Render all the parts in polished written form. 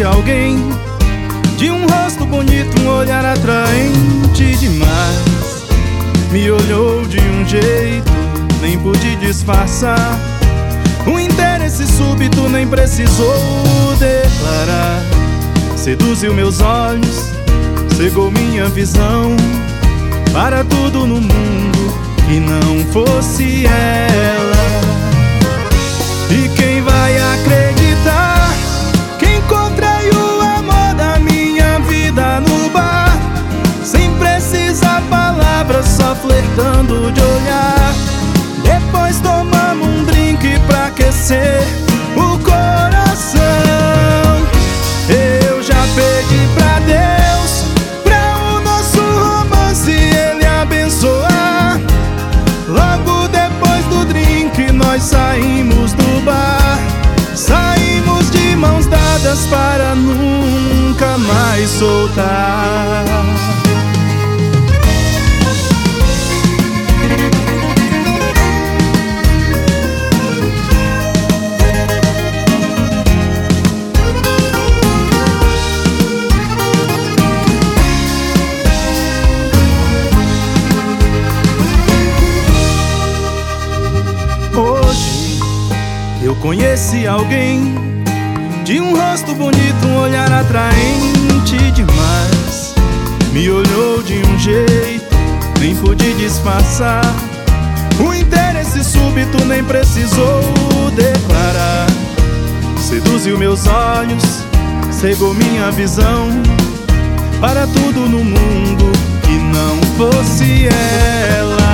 conheci alguém de um rosto bonito, um olhar atraente demais. Me olhou de um jeito, nem pude disfarçar. Um interesse súbito, nem precisou declarar. Seduziu meus olhos, cegou minha visão, para tudo no mundo que não fosse ela. E quem vai acreditar que encontrei o amor da minha vida no bar, sem precisar palavras, só flertando de olhar. Depois tomamos um drink pra aquecer o coração. Eu já pedi pra Deus, pra o nosso romance Ele abençoar. Logo depois do drink nós saímos do bar. Saímos de mãos dadas para nunca mais soltar. Hoje eu conheci alguém de um rosto bonito, um olhar atraente demais. Me olhou de um jeito, nem pude disfarçar. O interesse súbito, nem precisou declarar. Seduziu meus olhos, cegou minha visão, para tudo no mundo que não fosse ela.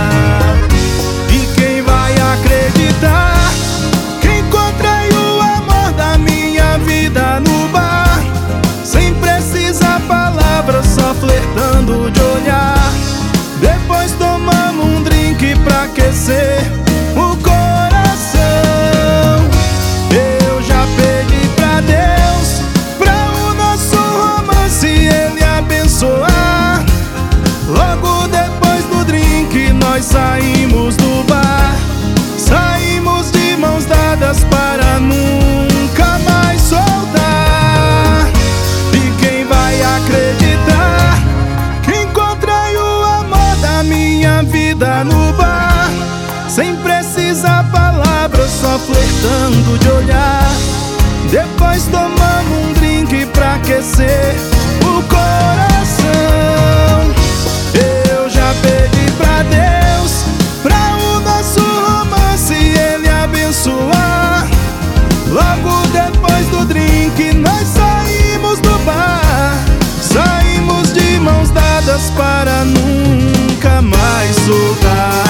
Acreditar que encontrei o amor da minha vida no bar, sem precisar palavras, só flertando de olhar. Depois tomamos um drink pra aquecer o coração. Eu já pedi pra Deus, pra o nosso romance Ele abençoar. Logo depois do drink nós saímos do bar. Saímos de mãos dadas para nunca mais soltar. E quem vai acreditar que encontrei o amor da minha vida no bar, sem precisar palavras, só flertando de olhar. Depois tomamos um drink pra aquecer o coração. Eu já pedi pra Deus, pra o nosso romance Ele abençoar. Logo depois do drink nós saímos do bar. Saímos de mãos dadas para nunca mais soltar.